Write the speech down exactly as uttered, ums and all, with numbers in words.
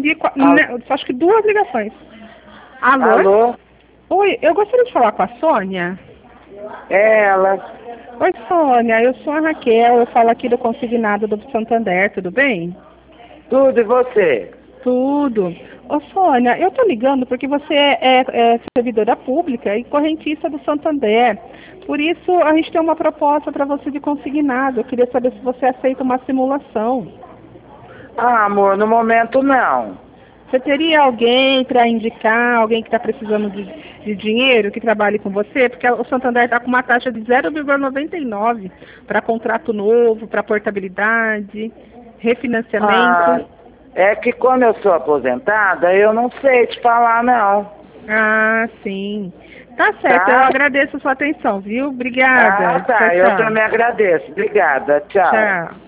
atendi, qua- Al- né, acho que duas ligações. Alô? Alô? Oi, eu gostaria de falar com a Sônia. É ela. Oi, Sônia, eu sou a Raquel, eu falo aqui do Consignado do Santander, tudo bem? Tudo e você? Tudo. Ô, Sônia, eu tô ligando porque você é, é- é servidora pública e correntista do Santander. Por isso, a gente tem uma proposta para você de consignado. Eu queria saber se você aceita uma simulação. Ah, amor, no momento não. Você teria alguém para indicar, alguém que está precisando de, de dinheiro, que trabalhe com você? Porque o Santander está com uma taxa de zero vírgula noventa e nove para contrato novo, para portabilidade, Ah, refinanciamento. é que como eu sou aposentada, eu não sei te falar não. Ah, sim. Tá certo, eu Tá? agradeço a sua atenção, viu? Ah, Obrigada. Tchau, tá. Eu tchau. também agradeço. Obrigada. Tchau. Tchau.